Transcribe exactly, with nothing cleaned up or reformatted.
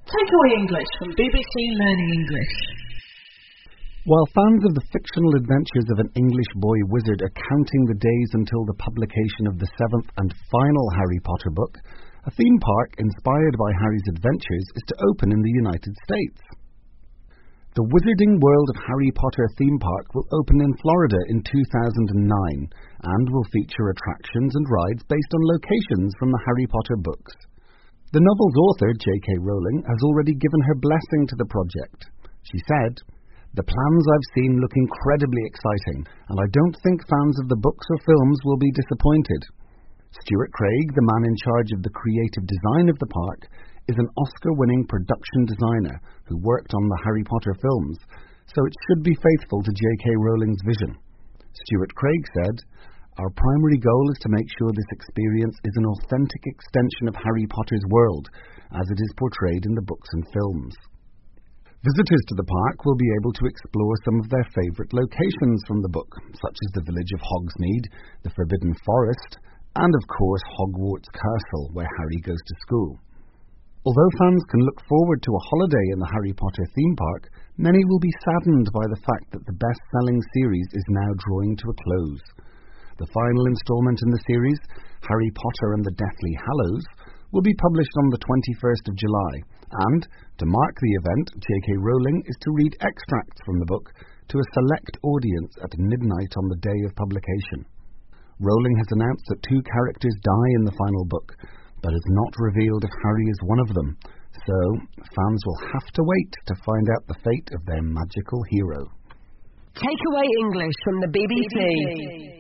Takeaway English from B B C Learning English. While fans of the fictional adventures of an English boy wizard are counting the days until the publication of the seventh and final Harry Potter book, a theme park inspired by Harry's adventures is to open in the United States. The Wizarding World of Harry Potter theme park will open in Florida in two thousand nine and will feature attractions and rides based on locations from the Harry Potter books. The novel's author, J K Rowling, has already given her blessing to the project. She said, "The plans I've seen look incredibly exciting, and I don't think fans of the books or films will be disappointed." Stuart Craig, the man in charge of the creative design of the park, is an Oscar-winning production designer who worked on the Harry Potter films, so it should be faithful to J K Rowling's vision. Stuart Craig said, "Our primary goal is to make sure this experience is an authentic extension of Harry Potter's world, as it is portrayed in the books and films." Visitors to the park will be able to explore some of their favourite locations from the book, such as the village of Hogsmeade, the Forbidden Forest, and of course Hogwarts Castle, where Harry goes to school. Although fans can look forward to a holiday in the Harry Potter theme park, many will be saddened by the fact that the best-selling series is now drawing to a close. The final instalment in the series, Harry Potter and the Deathly Hallows, will be published on the twenty-first of July, and, to mark the event, J K Rowling is to read extracts from the book to a select audience at midnight on the day of publication. Rowling has announced that two characters die in the final book, but has not revealed if Harry is one of them, so fans will have to wait to find out the fate of their magical hero. Takeaway English from the B B C.